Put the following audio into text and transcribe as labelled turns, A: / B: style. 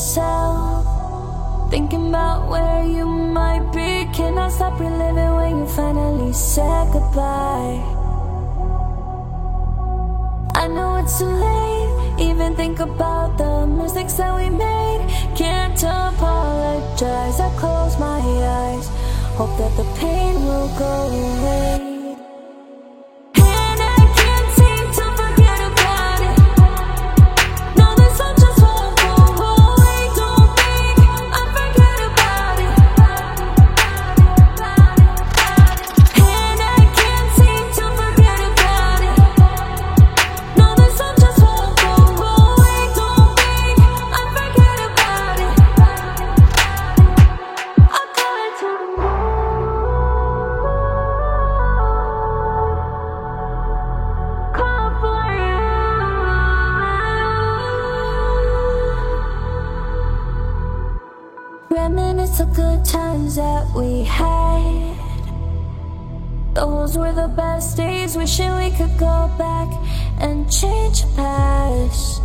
A: myself, thinking about where you might be. Cannot stop reliving when you finally said goodbye. I know it's too late, even think about the mistakes that we made. Can't apologize, I close my eyes, hope that the pain will go away. Reminisce the good times that we had. Those were the best days, wishing we could go back and change the past.